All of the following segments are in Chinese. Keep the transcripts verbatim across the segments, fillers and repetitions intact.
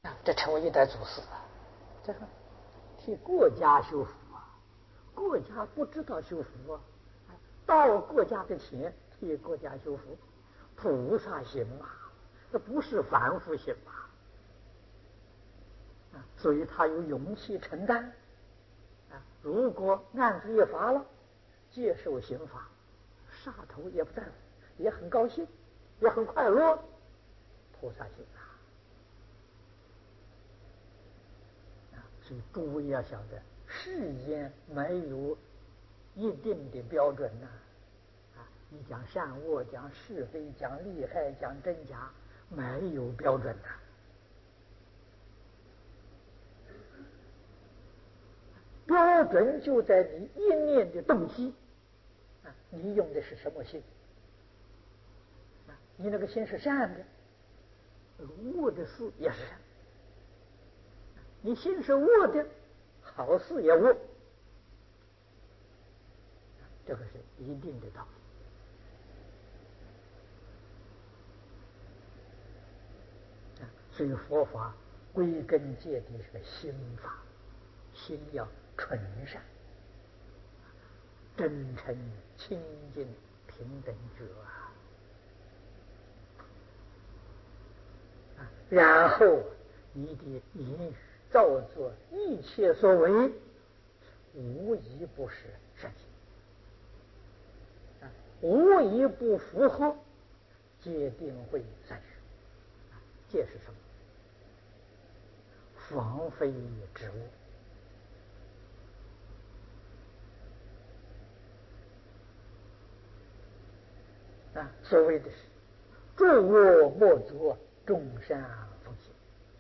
这成为一代祖师啊！这个替国家修福啊，国家不知道修福啊，到国家的前替国家修福，菩萨行啊，这不是凡夫行啊！啊，所以他有勇气承担啊。如果案子一罚了，接受刑罚，杀头也不在乎，也很高兴，也很快乐，菩萨行啊！所以诸位要晓得，世间没有一定的标准呐、啊。啊，你讲善恶，讲是非，讲利害，讲真假，没有标准呐、啊。标准就在你一念的动机啊，你用的是什么心？啊，你那个心是善的，恶的事也是善；你心是恶的，好事也恶。这个是一定的道理。啊，所以佛法归根结底是个心法，心要纯善、真诚、清净、平等觉啊。啊，然后你的言语造作一切所为，无一不是善行。无一不符合，皆定会善学。戒是什么？防非之物。啊，所谓的是诸恶莫作，众善奉行。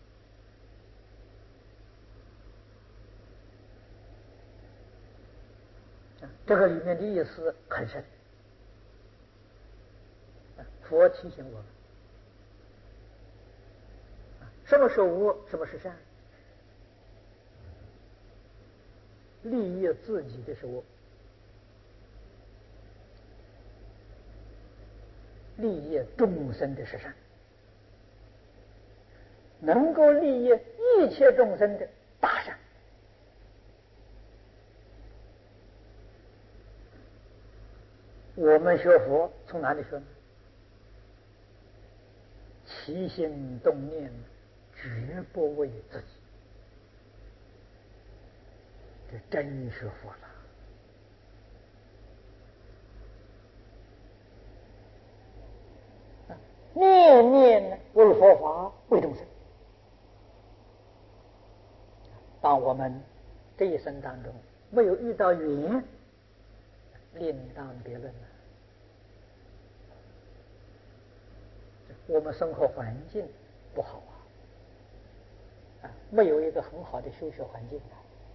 啊，这个里面的意思很深。佛提醒我们，什么是恶，什么是善？利益自己的是恶，利益众生的是善。能够利益一切众生的大善。我们学佛从哪里学呢？起心动念绝不为自己，这真学佛了。念念为佛法，为众生。当我们这一生当中没有遇到缘，另当别论了。我们生活环境不好啊，没有一个很好的修学环境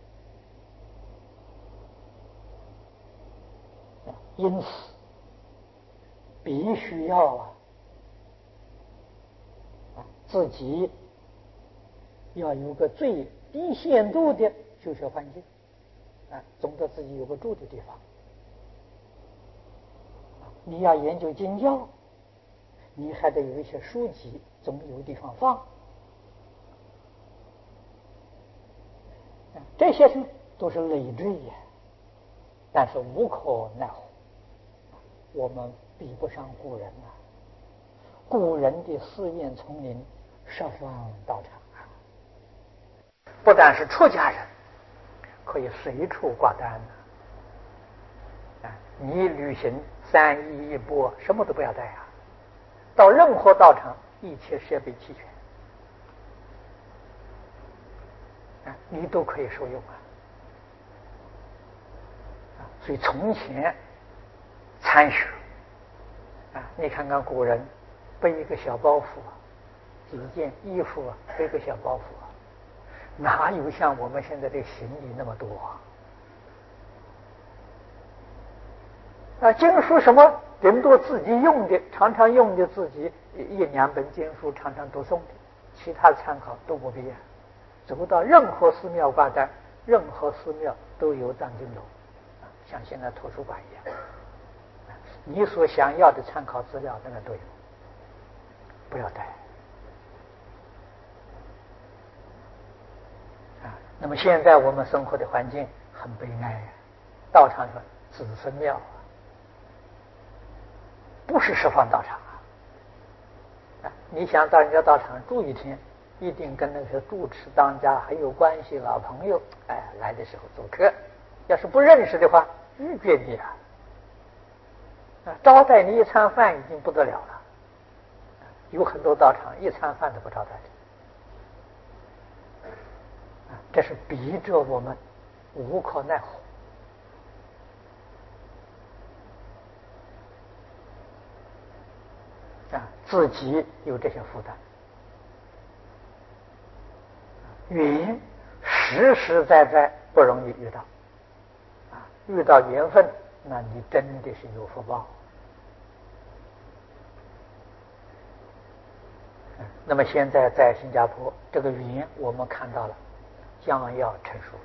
啊，因此必须要啊，啊自己要有个最低限度的修学环境啊，总得自己有个住的地方。你要研究经教，你还得有一些书籍，总有地方放。这些都是累赘呀，但是无可奈何，我们比不上古人啊。古人的寺院丛林，十方道场啊，不但是出家人可以随处挂单啊，你旅行三衣一钵，什么都不要带啊，到任何道场，一切设备齐全。你都可以受用啊！所以从前参学啊，你看看古人背一个小包袱，几件衣服啊，背个小包袱啊，哪有像我们现在这行李那么多啊？啊，经书什么人多自己用的，常常用的自己一两本经书，常常都送的，其他参考都不必啊。走到任何寺庙挂单，任何寺庙都有藏经楼，像现在图书馆一样，你所想要的参考资料那个都有，不要带那么现在我们生活的环境很悲哀呀，道场说子孙庙不是十方道场啊！你想到人家道场住一天，一定跟那些住持当家很有关系，老朋友，哎，来的时候做客。要是不认识的话，拒绝你啊！啊，招待你一餐饭已经不得了了。有很多道场一餐饭都不招待的，啊，这是逼着我们无可奈何。啊，自己有这些负担，缘实实在在不容易遇到，啊，遇到缘分，那你真的是有福报。那么现在在新加坡，这个缘我们看到了，将要成熟。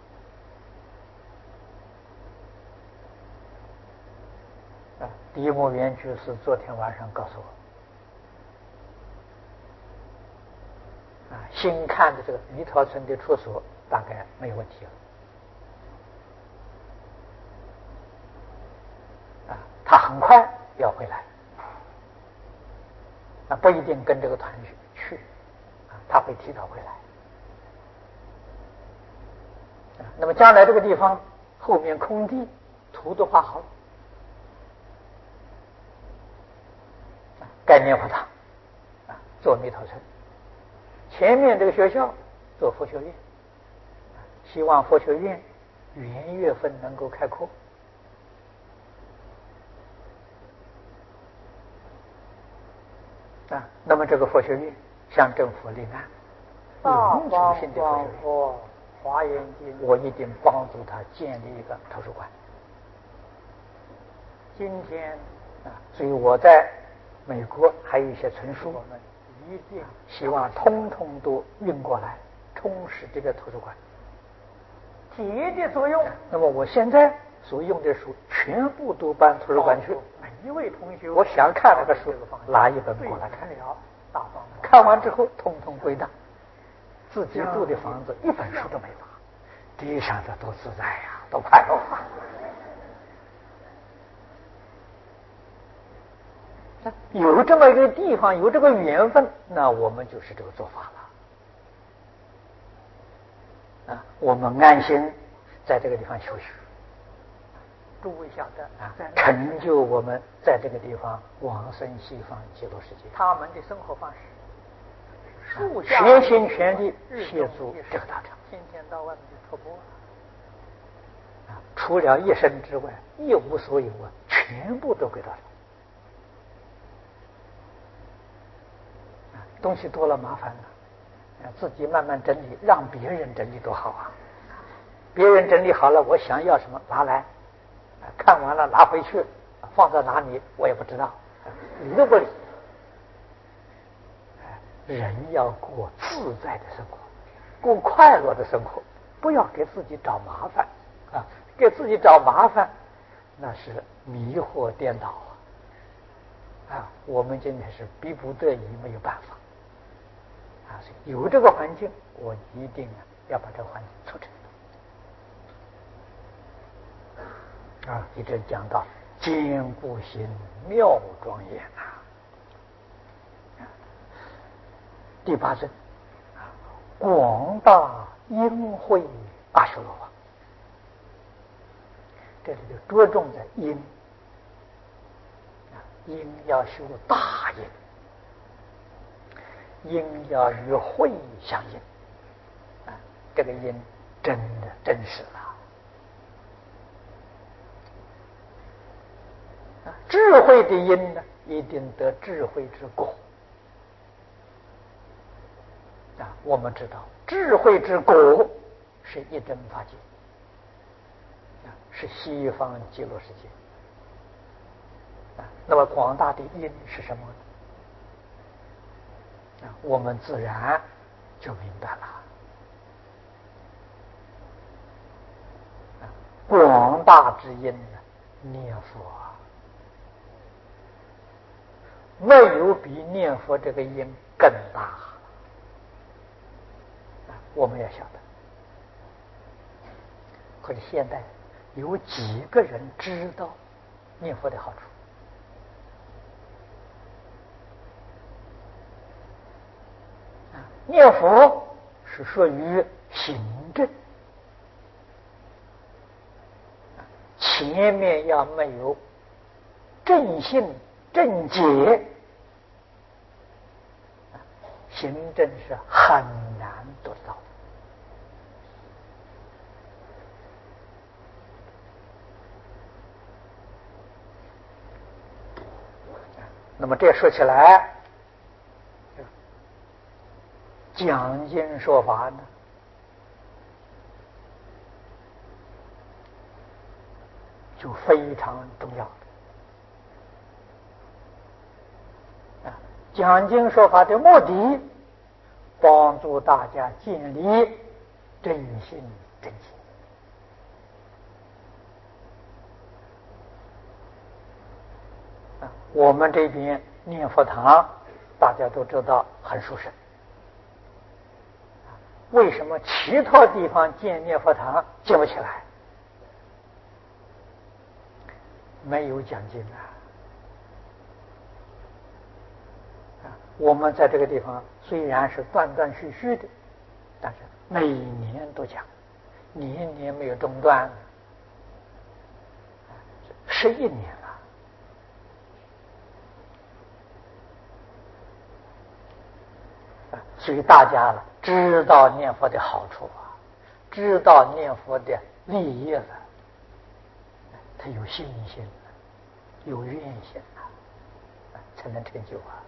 啊，第一幕园居士昨天晚上告诉我。啊，新看的这个弥陀村的处所大概没有问题了，啊，他很快要回来，啊，不一定跟这个团去去，啊，他会提早回来，啊，那么将来这个地方后面空地图都画好了，啊，盖念佛堂，啊，做弥陀村。前面这个学校做佛学院，希望佛学院元月份能够开课。啊，那么这个佛学院向政府立案，永久性的佛学院，华严经，我一定帮助他建立一个图书馆。今天啊，所以我在美国还有一些存书，我们一定希望通通都运过来，充实这个图书馆。节的作用。那么我现在所用的书全部都搬图书馆去。每一位同学，我想看那个书，拿一本过来看了，看完之后通通归档。自己住的房子一本书都没拿，地上的多自在呀，多快乐啊！有这么一个地方，有这个缘分，那我们就是这个做法了啊！我们安心在这个地方休息。诸位晓得啊，成就我们在这个地方往生西方极乐世界。他们的生活方式，树下全心全力协助这个大场，天天到外面去托钵啊，除了一身之外，一无所有啊，全部都归大场。东西多了麻烦了，自己慢慢整理，让别人整理多好啊！别人整理好了，我想要什么拿来，看完了拿回去，放在哪里我也不知道，理都不理。人要过自在的生活，过快乐的生活，不要给自己找麻烦啊！给自己找麻烦，那是迷惑颠倒啊！啊，我们今天是逼不得已，没有办法。啊，有这个环境，我一定啊要把这个环境促成。啊，一直讲到坚固心妙庄严啊。第八尊啊，广大因慧阿修罗王，这里就着重在因啊，因要修大因。因要与慧相应啊，这个因真的真实了啊！智慧的因呢，一定得智慧之果啊！我们知道，智慧之果是一真法界啊，是西方极乐世界啊。那么广大的因是什么呢？我们自然就明白了。广大之因呢，念佛没有比念佛这个因更大。我们要晓得， 或者现代有几个人知道念佛的好处？啊，念佛是属于行正，前面要没有正信正解，行正是很难得到的。那么这说起来，讲经说法呢，就非常重要的。啊，讲经说法的目的，帮助大家建立正信正解。啊，我们这边念佛堂，大家都知道很殊胜。为什么其他地方建念佛堂建不起来？没有讲经啊！啊，我们在这个地方虽然是断断续续的，但是每年都讲，年年没有中断，十一年了。所以大家了知道念佛的好处啊，知道念佛的利益了，他有信心了，有愿心了，才能成就啊。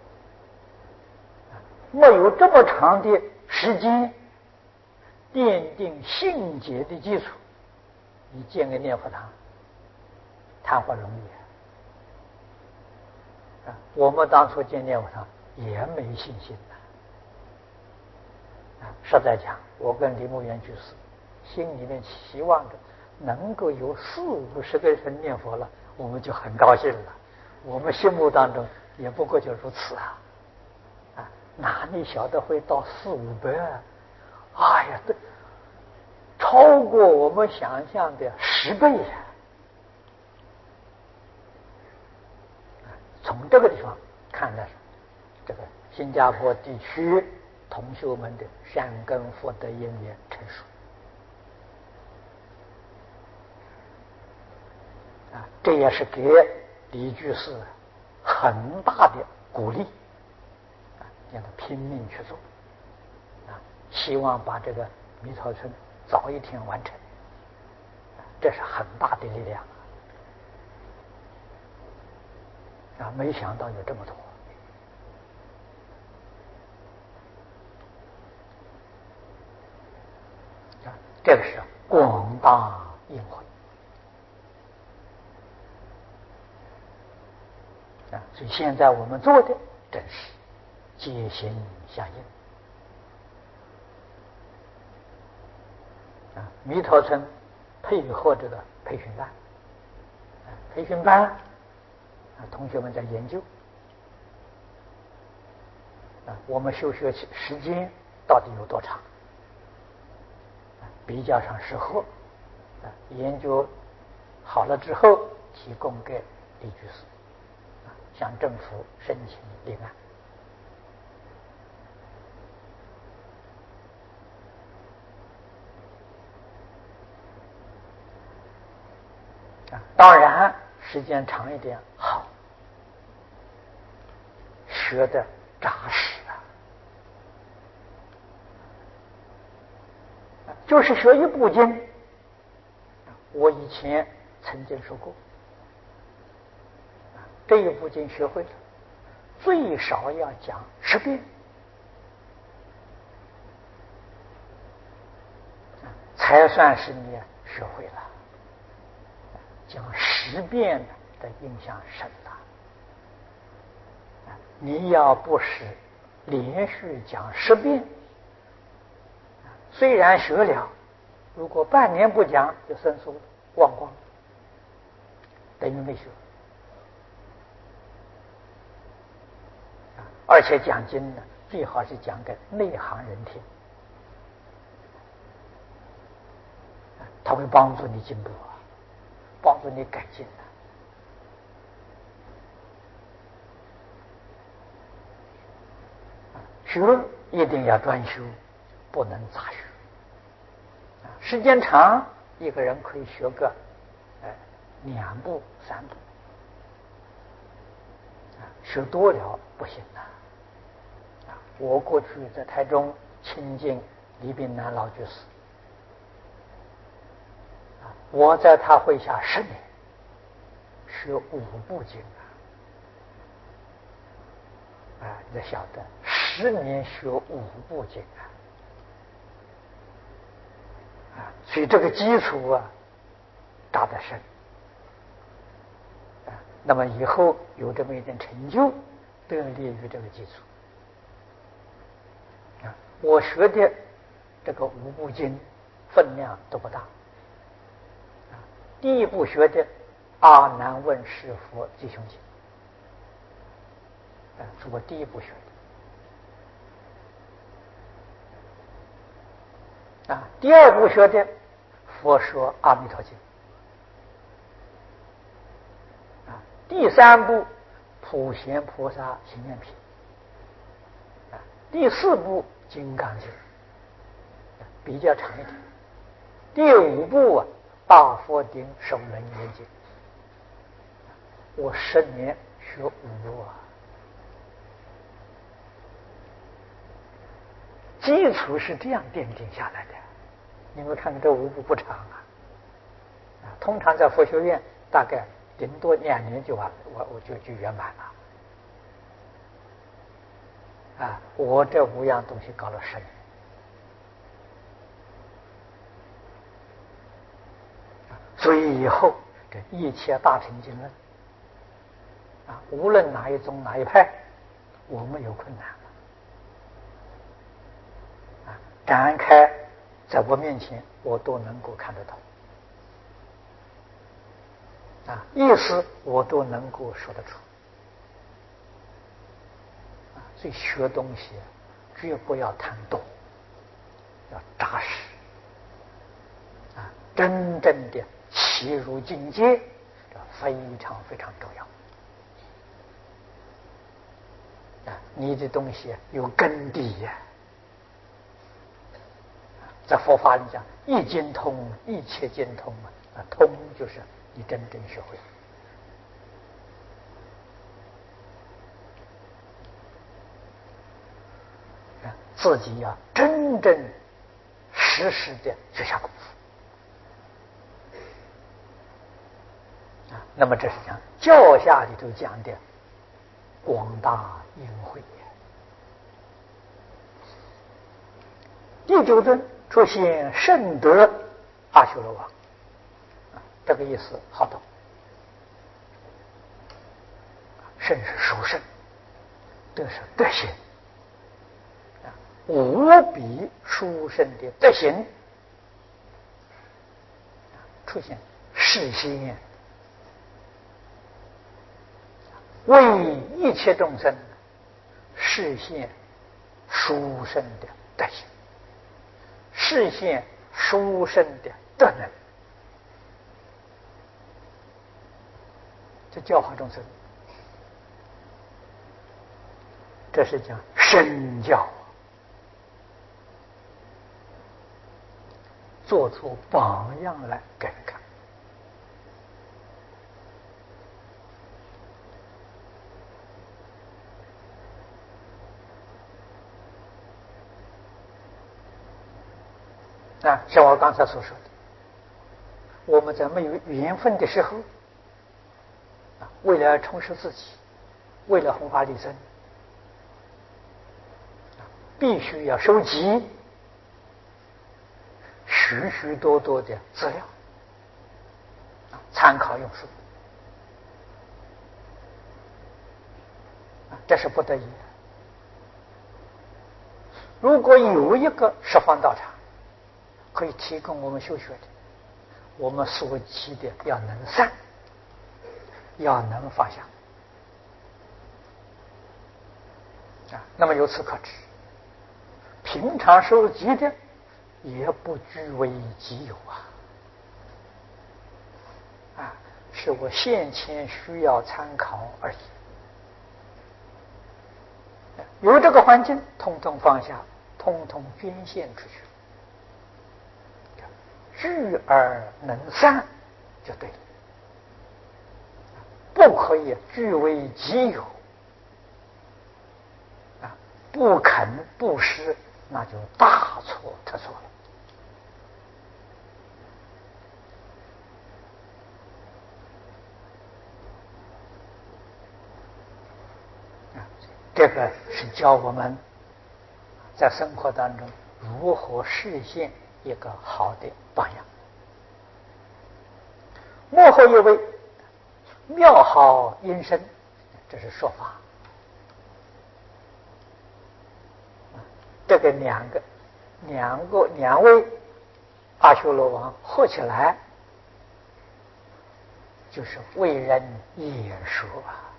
没有这么长的时间奠定信解的基础，你建个念佛堂，谈何容易啊！啊，我们当初建念佛堂也没信心的。实在讲，我跟李牧原居士心里面期望着能够有四五十个人念佛了，我们就很高兴了。我们心目当中也不过就如此啊！啊，哪里晓得会到四五百啊？哎呀，这超过我们想象的十倍呀！从这个地方看来，这个新加坡地区同修们的善根福德因缘成熟啊，这也是给李居士很大的鼓励啊，让他拼命去做啊，希望把这个弥陀村早一天完成，啊，这是很大的力量啊！没想到有这么多。这个是广大应会啊，所以现在我们做的正是皆心相应啊。弥陀村配合这个培训班，啊、培训班啊，同学们在研究啊，我们修学时间到底有多长？比较上适合，啊，研究好了之后提供给李居士，啊，向政府申请立案。啊，当然时间长一点好，学的扎实啊，就是学一部经。我以前曾经说过，这一部经学会了，最少要讲十遍，才算是你学会了。讲十遍的印象深了。你要不是连续讲十遍，虽然学了，如果半年不讲就生疏了，忘光了，等于没学。而且讲经呢，最好是讲给内行人听。 它会帮助你进步啊，帮助你改进啊。学一定要专修，不能杂学。时间长，一个人可以学个呃两步三步，啊，学多了不行啊。啊，我过去在台中亲近李炳南老居士，啊，我在他会下十年，学五部经啊，啊，你晓得，十年学五部经啊。啊，所以这个基础啊，打得深啊。那么以后有这么一点成就，得力于这个基础啊。我学的这个五部经分量都不大啊。第一部学的《阿难问是佛吉凶经》啊，是我第一部学的。啊，第二部学的《佛说阿弥陀经》啊，第三部《普贤菩萨行愿品》啊，第四部《金刚经》比较长一点，第五部啊《大佛顶首楞严经》，我十年学五部啊，基础是这样奠定下来的。你们看看这五部不长啊，啊，通常在佛学院大概顶多两年就完，我我就就圆满了。啊，我这五样东西搞了十年，所以以后这一切大乘经论啊，无论哪一宗哪一派，我没有困难了。啊，展开在我面前，我都能够看得到。啊，意思我都能够说得出。啊，所以学东西绝不要贪多，要扎实。啊，真正的切入境界，这非常非常重要。啊，你的东西有根底呀。在佛法里讲，一经通，一切经通啊，通就是你真正学会。啊，自己要真正实实的去下功夫。啊，那么这是讲教下里头讲的广大因慧。第九尊出现圣德阿修罗王，啊，这个意思好懂。圣是殊胜，德是德行，啊，无比殊胜的德行出现，示现为一切众生示现殊胜的德行，示现殊胜的德能，这教化众生，这是讲身教，做出榜样来给人看。啊，像我刚才所说的，我们在没有缘分的时候，啊，为了充实自己，为了弘法利生，必须要收集许许多多的资料，啊，参考用书，啊，这是不得已的。如果有一个十方道场可以提供我们修学的，我们所期的要能善，要能放下啊。那么由此可知，平常收集的也不据为己有啊。 啊，是我现前需要参考而已。有这个环境，通通放下，通通捐献出去，聚而能散就对了。不可以据为己有啊，不肯布施，那就大错特错了。这个是教我们在生活当中如何实现一个好的榜样。幕后一位妙好音声，这是说法。这个两个两个两位阿修罗王合起来，就是为人演说啊。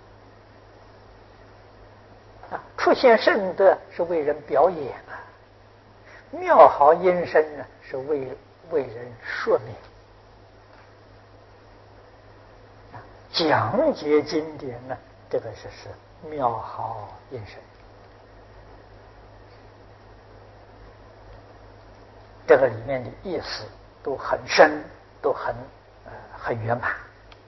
啊，出现圣德是为人表演啊，妙好音声呢是为为人说明，啊，讲解经典呢，这个是是妙好音声，这个里面的意思都很深，都很呃很圆满。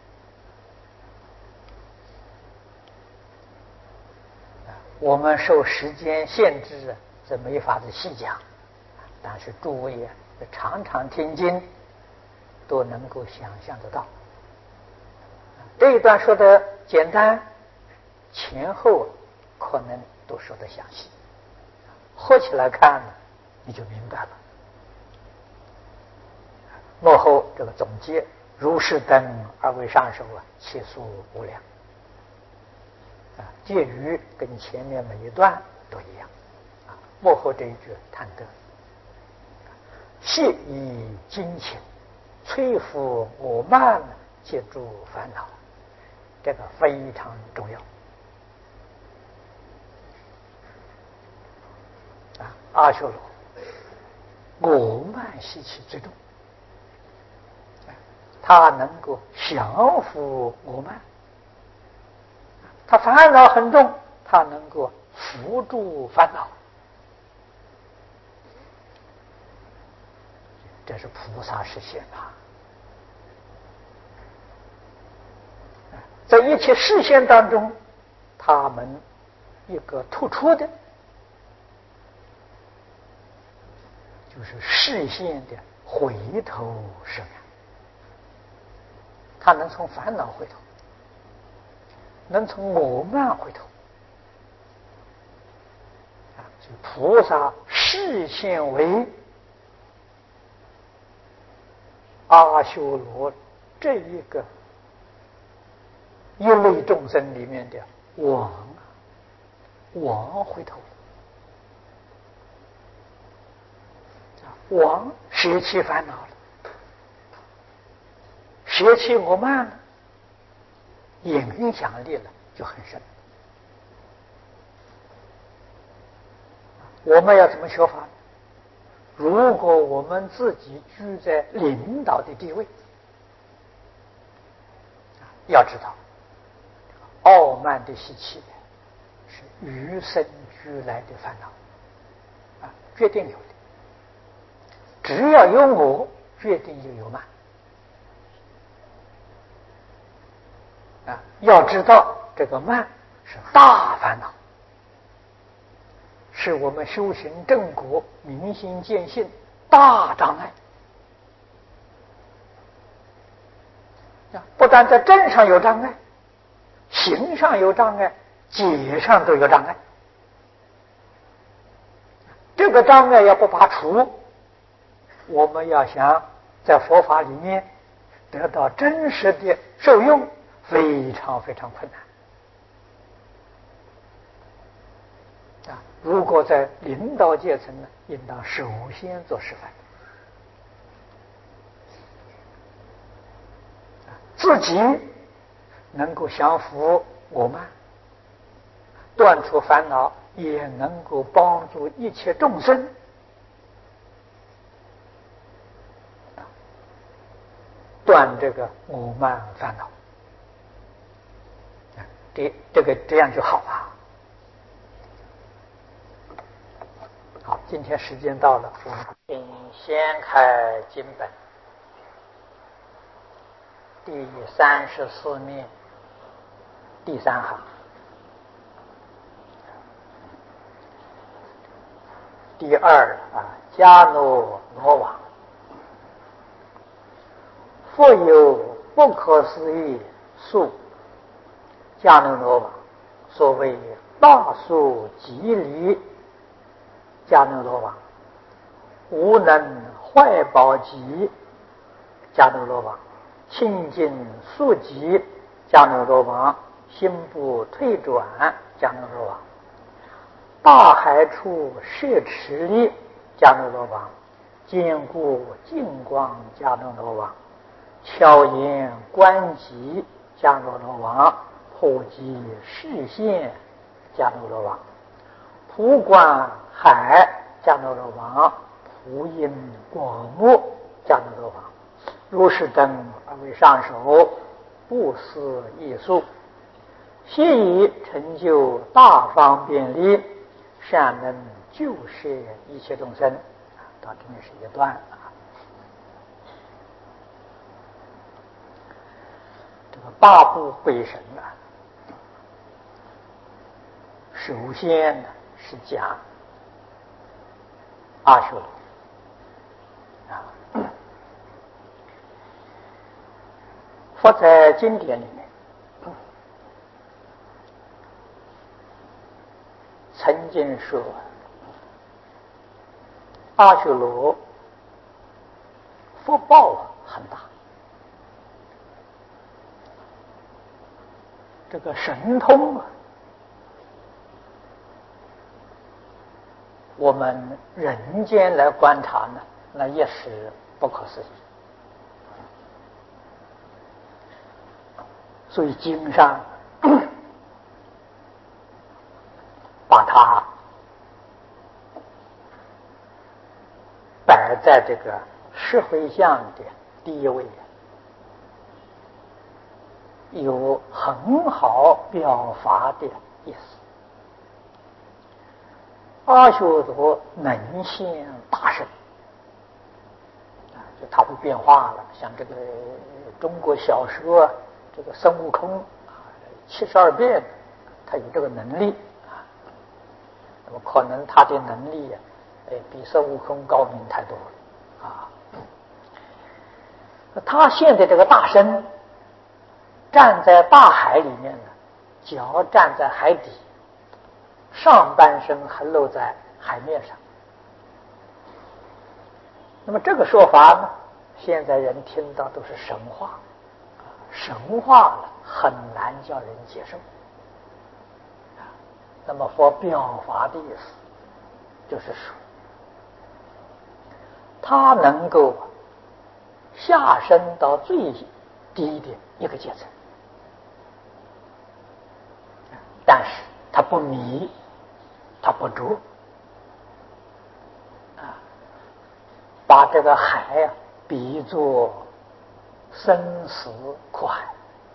我们受时间限制，这没法子细讲，但是诸位啊，常常听经，都能够想象得到。这一段说的简单，前后可能都说得详细，合起来看你就明白了。幕后这个总结，如是等而为上首啊，其数无量。啊，介于跟前面每一段都一样。啊，幕后这一句谈得谢以精勤，摧伏我慢，借助烦恼，这个非常重要。啊，阿修罗我慢习气最重，他能够降伏我慢。他烦恼很重，他能够扶助烦恼，这是菩萨实现啊！在一切视线当中，他们一个突出的，就是视线的回头是岸，他能从烦恼回头，能从我慢回头。就菩萨视线为阿修罗这一个一类众生里面的王，王回头，王舍弃烦恼了，舍弃我慢了，影响力了就很深。我们要怎么学法？如果我们自己居在领导的地位，要知道傲慢的习气是与生俱来的烦恼，啊，决定有的。只要有我，决定就有慢。啊，要知道这个慢是大烦恼，是我们修行正果、明心见性大障碍。不但在正上有障碍，行上有障碍，解上都有障碍。这个障碍要不拔除，我们要想在佛法里面得到真实的受用，非常非常困难。啊，如果在领导阶层呢，应当首先做示范，自己能够降服我慢，断除烦恼，也能够帮助一切众生。 断这个我慢烦恼，这这个这样就好了。好，今天时间到了，我们请先开经本第三十四面第三行第二啊，迦诺罗王，复有不可思议数迦诺罗王，所谓大数即离迦诺罗王，无能坏宝集迦诺罗王，清净速集迦诺罗王，心不退转迦诺罗王，大海处摄持力迦诺罗王，坚固净光迦诺罗王，巧言观集迦诺罗王，普及视线迦诺罗王，普观海迦诺罗王，普音广目迦诺罗王，如是等而为上首，不思艺术，悉以成就大方便力，善能救摄一切众生。到这里是一段啊。这个八部会神啊，首先呢是讲阿修罗啊。佛在经典里面曾经说，阿修罗福报很大，这个神通啊，我们人间来观察呢，那也是不可思议。所以经上把它摆在这个十回向的第一位，有很好表达的意思。阿修罗能现大圣，就他会变化了，像这个中国小说这个孙悟空七十二变，他有这个能力啊。那么可能他的能力哎比孙悟空高明太多了啊。他现在这个大身站在大海里面呢，脚站在海底，上半身还露在海面上。那么这个说法呢，现在人听到都是神话，神话了很难叫人接受。那么佛表法的意思就是说，他能够下升到最低的一个阶层，但是他不迷，他不着啊，把这个海啊比作生死苦海，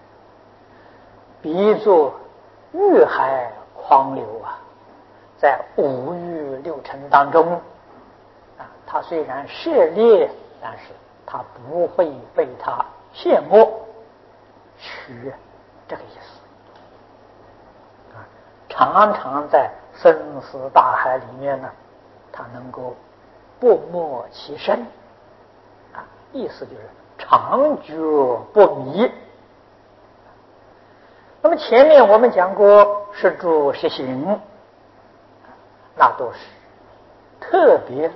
比作欲海狂流啊，在五欲六尘当中啊，他虽然涉猎，但是他不会被他陷没，取这个意思啊。常常在生死大海里面呢，他能够不没其身啊，意思就是常觉不迷。那么前面我们讲过十住十行，那都是特别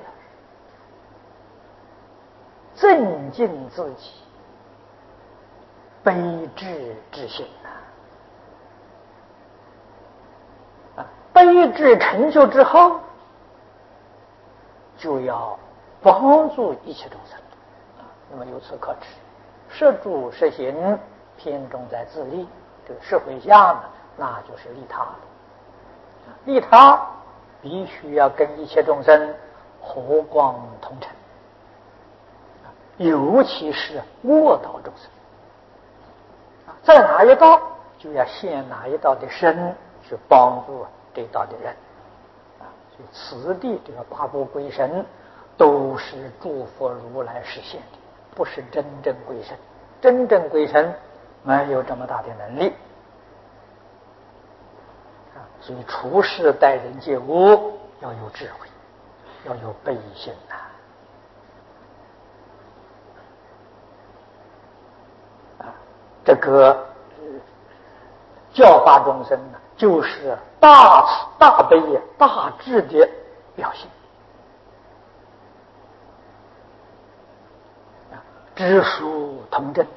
镇静自己悲智之心啊，悲智成就之后，就要帮助一切众生啊。那么由此可知，十住十行偏重在自利，这个十回向呢，那就是利他的。利他必须要跟一切众生和光同尘， 尤其是恶道众生，在哪一道就要现哪一道的身去帮助这一道的人啊。所以此地这个八部鬼神都是诸佛如来实现的，不是真正鬼神。真正鬼神没有这么大的能力啊。所以处事待人接物要有智慧，要有悲心呐。这个教化众生呢，就是大慈大悲大智的表现。知书通真，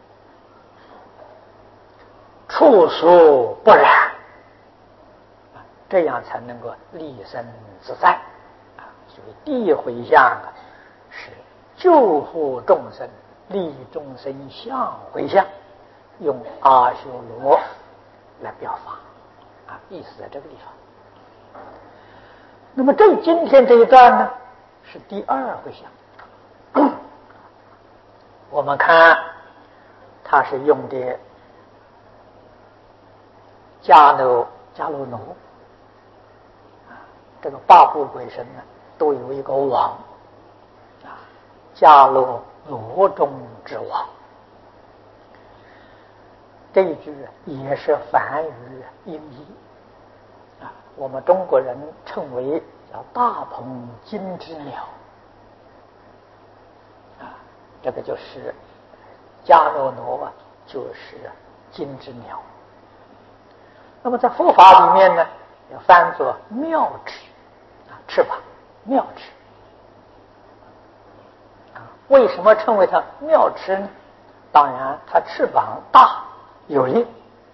处所不染，这样才能够立身自在啊。所以第一回向啊，是救护众生、利众生相回向。用阿修罗来表法啊，意思在这个地方。那么这今天这一段呢，是第二回向。我们看，它是用的迦楼迦楼奴啊，这个八部鬼神呢，都有一个王啊，迦楼罗中之王。这一句也是梵语音译啊，我们中国人称为叫大鹏金之鸟啊，这个就是迦楼罗啊，就是金之鸟。那么在佛法里面呢，要翻作妙翅啊，翅膀妙翅啊。为什么称为它妙翅呢？当然，它翅膀大有力，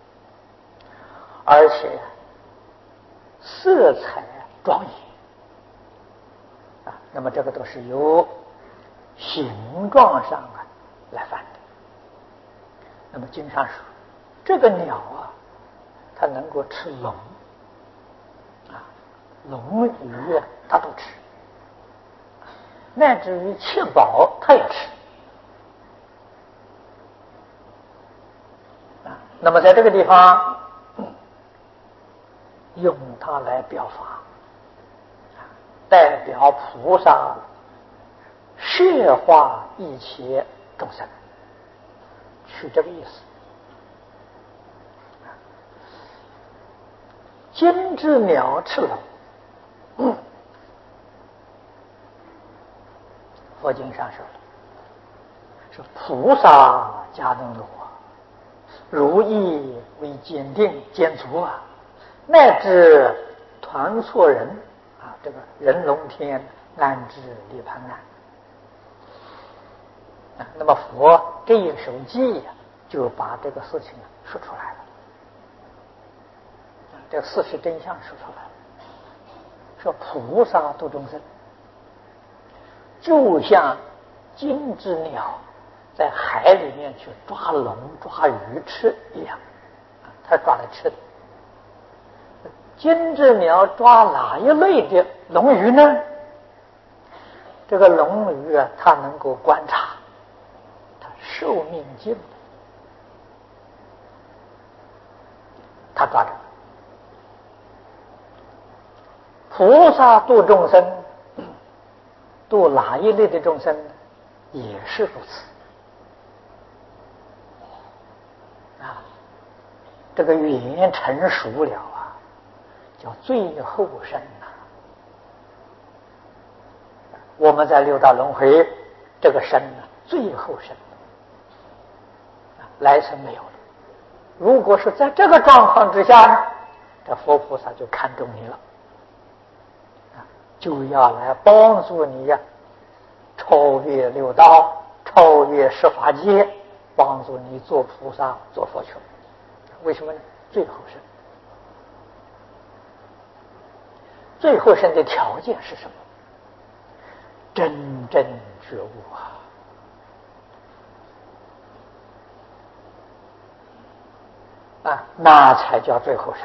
而且色彩庄严啊。那么这个都是由形状上啊来翻的。那么经上说，这个鸟啊，它能够吃龙啊，龙鱼啊它都吃，乃至于七宝它也吃。那么在这个地方用它来表法，代表菩萨摄化一切众生，是这个意思。金之鸟翅龙，嗯，佛经上说了，是菩萨迦能罗如意为坚定坚足啊，乃至团错人啊，这个人龙天安置涅槃难啊。那么佛这一首偈呀、啊，就把这个事情说出来了，啊，这个事实真相说出来了。说菩萨度众生，就像金之鸟在海里面去抓龙抓鱼吃一样，他抓来吃的。金之鸟抓哪一类的龙鱼呢？这个龙鱼啊，它能够观察，它寿命尽了，它抓着。菩萨度众生，度哪一类的众生呢？也是如此。啊，这个缘成熟了啊，叫最后生呐、啊。我们在六道轮回这个生呢，最后生，啊，来生没有了。如果是在这个状况之下呢，这佛菩萨就看中你了，啊，就要来帮助你呀、啊，超越六道，超越十法界，帮助你做菩萨做佛去。为什么呢？最后生，最后生的条件是什么？真正觉悟啊！啊，那才叫最后生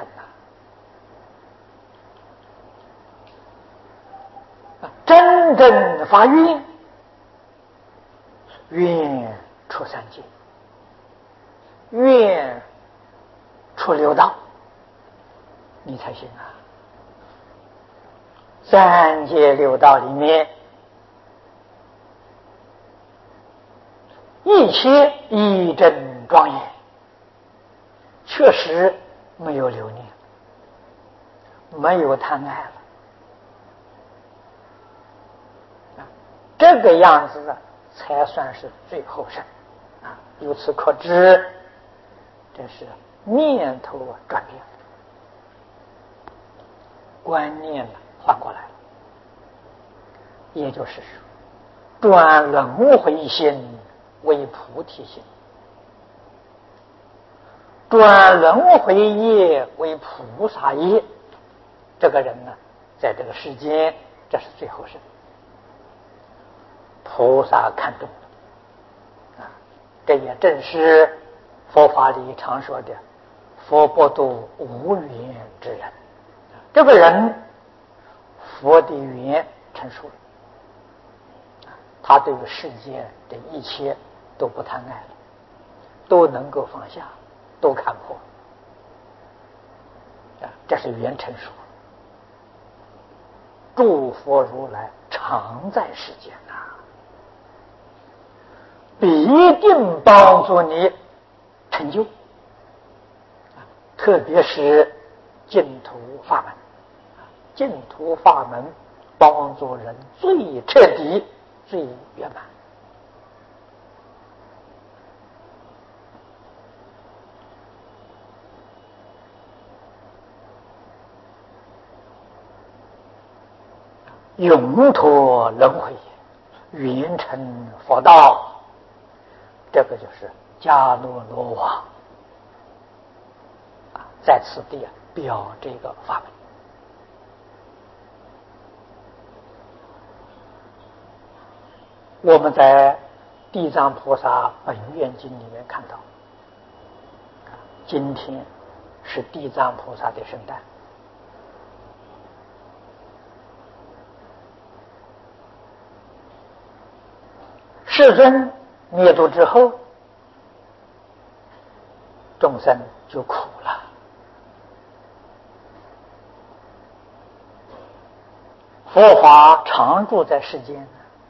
呐、啊！真正发愿， 愿出三界，愿出六道，你才行啊！三界六道里面，一切一真庄严，确实没有留念，没有贪爱了。这个样子啊，才算是最后生啊！由此可知，这是念头转变，观念换过来了。也就是说，转轮回心为菩提心，转轮回业为菩萨业。这个人呢，在这个世间，这是最后生。菩萨看中了啊，这也正是佛法里常说的佛不度无缘之人。这个人佛的缘成熟了，他对于世间的一切都不贪爱了，都能够放下，都看破啊，这是缘成熟。诸佛如来常在世间呐、啊，必定帮助你成就，特别是净土法门，净土法门帮助人最彻底、最圆满。永脱轮回，圆成佛道，这个就是迦罗罗王啊，在此地啊表这个法门。我们在地藏菩萨本愿经里面看到，今天是地藏菩萨的圣诞。世尊灭度之后，众生就苦了。佛法常住在世间，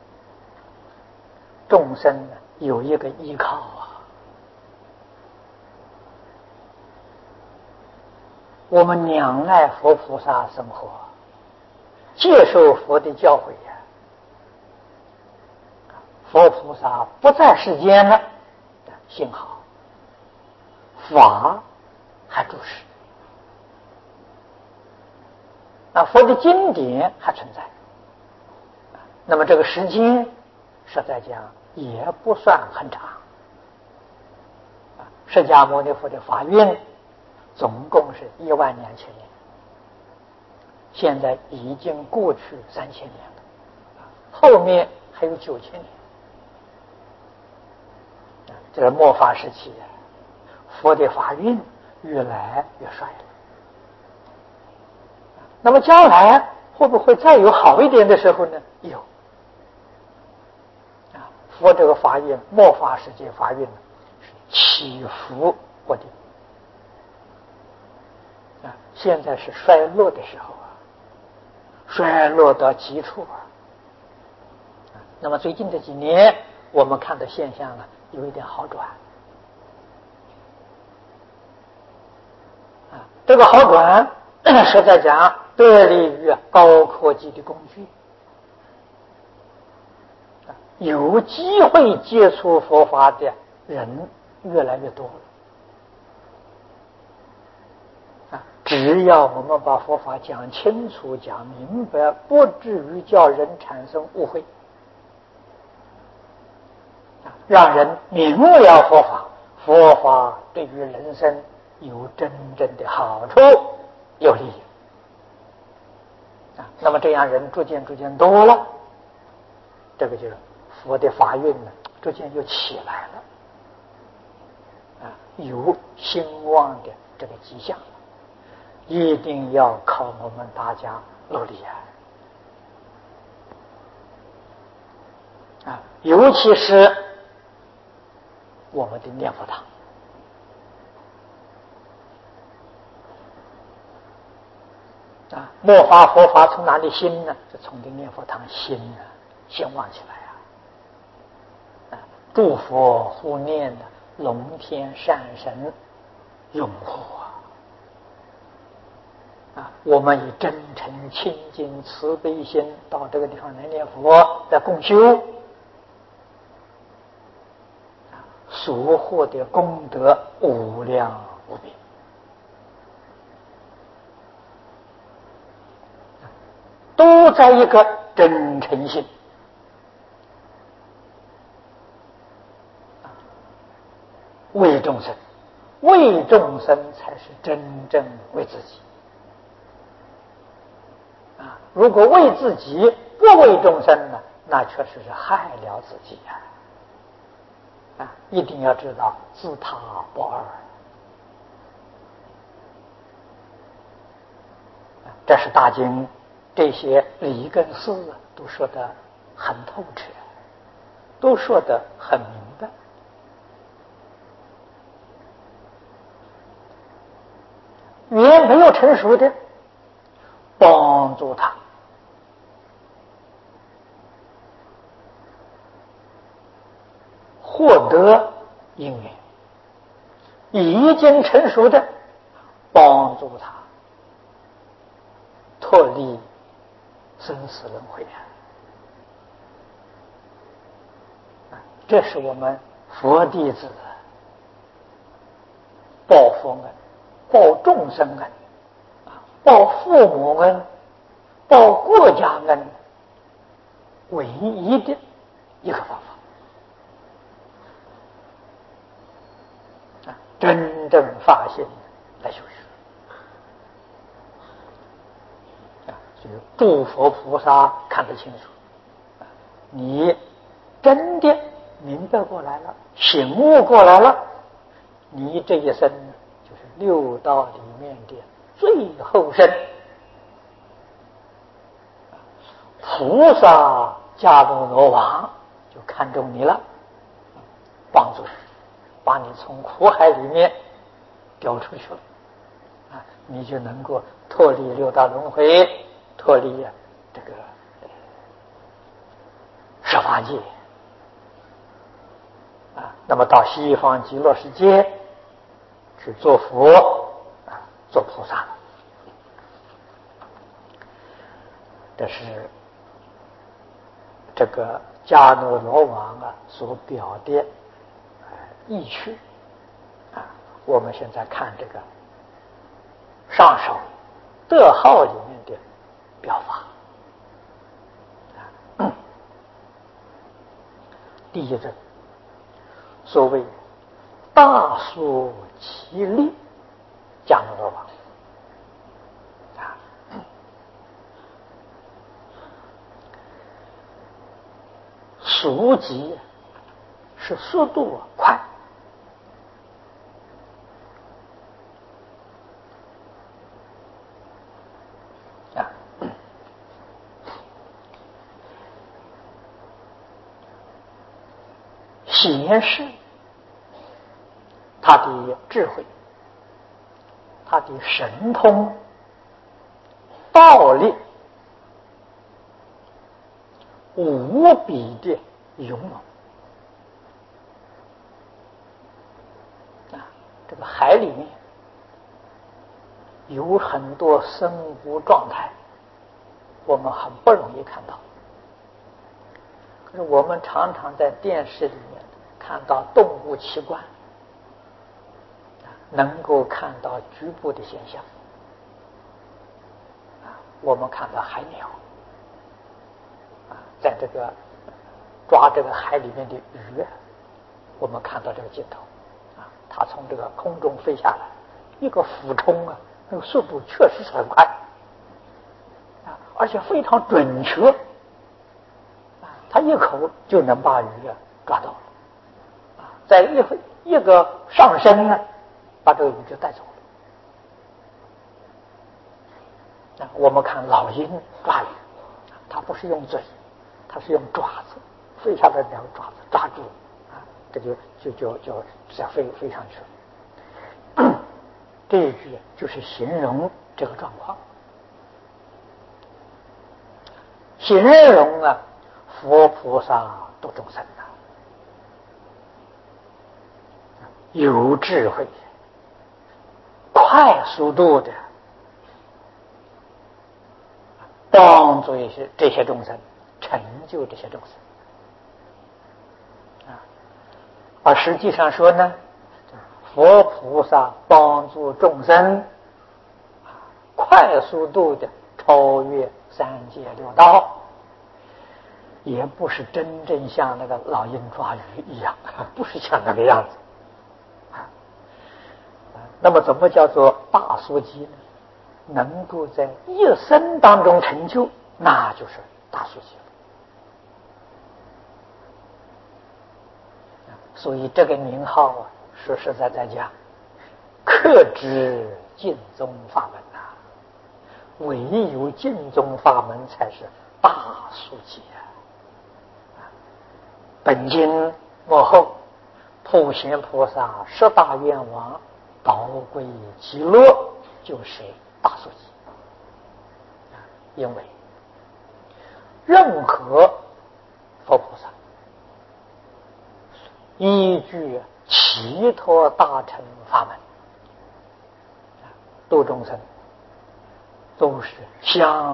众生有一个依靠啊。我们仰赖佛菩萨生活，接受佛的教诲呀。佛菩萨不在世间了，幸好法还住世啊，佛的经典还存在。那么这个时间实在讲也不算很长。释迦牟尼佛的法运总共是一万两千年，现在已经过去三千年了，后面还有九千年。这个末法时期，佛的法运越来越衰了。那么将来会不会再有好一点的时候呢？有啊，佛这个法运，末法时期法运是起伏不定啊，现在是衰落的时候啊，衰落到极处啊。那么最近这几年，我们看的现象呢，有一点好转啊，这个好转实在讲得力于高科技的工具，有机会接触佛法的人越来越多了啊！只要我们把佛法讲清楚、讲明白，不至于叫人产生误会，让人明了佛法，佛法对于人生有真正的好处，有利益啊。那么这样人逐渐逐渐多了，这个就是佛的法运呢，逐渐就起来了啊，有兴旺的这个迹象，一定要靠我们大家努力啊！啊，尤其是我们的念佛堂。啊，末法佛法从哪里兴呢？就从这念佛堂兴啊，兴旺起来啊！啊，诸佛护念的龙天善神拥护啊！啊，我们以真诚清净慈悲心到这个地方来念佛，来共修，啊，所获的功德无量无边。都在一个真诚心，为众生，为众生才是真正为自己啊！如果为自己不为众生呢，那确实是害了自己呀！啊，一定要知道自他不二。这是大经这些理跟事都说得很透彻，都说得很明白。原没有成熟的，帮助他获得因缘；已经成熟的，帮助他脱离生死轮回啊！这是我们佛弟子报佛恩、报众生恩、报父母恩、报国家恩唯一的一个方法啊！真正发心来修学。诸佛菩萨看得清楚，你真的明白过来了，醒悟过来了，你这一生就是六道里面的最后生。菩萨迦罗罗王就看中你了，帮助你，把你从苦海里面丢出去了啊，你就能够脱离六道轮回，脱离啊这个十法界啊，那么到西方极乐世界去做佛啊，做菩萨。这是这个迦罗罗王啊所表的呃意趣啊。我们现在看这个上首德号里面的表法。第一阵，所谓大疏其力，迦罗罗王啊，速疾是速度快啊，显示他的智慧，他的神通道力，无比的勇猛啊！这个海里面有很多生物状态，我们很不容易看到。可是我们常常在电视里面看到动物奇观，能够看到局部的现象啊。我们看到海鸟啊，在这个抓这个海里面的鱼，我们看到这个镜头啊，它从这个空中飞下来，一个俯冲啊，那个速度确实是很快啊，而且非常准确啊，它一口就能把鱼抓到了啊，在一一个上升呢，把这个鱼就带走了啊。我们看老鹰抓鱼，它不是用嘴，它是用爪子，飞下来两个爪子抓住啊， 这就就就就再飞飞上去了。这一句就是形容这个状况，形容啊佛菩萨度众生啊，有智慧，快速度的帮助一些这些众生，成就这些众生啊。而实际上说呢，佛菩萨帮助众生快速度的超越三界六道，也不是真正像那个老鹰抓鱼一样，不是像那个样子。那么怎么叫做大速记呢？能够在一生当中成就，那就是大速记了。所以这个名号啊，实实在在讲，克知净宗法门呐、啊，唯有净宗法门才是大速记啊。本经末后，普贤菩萨十大愿望宝贵极乐，就是大速记。因为任何佛菩萨依据其他大乘法门度众生，都是相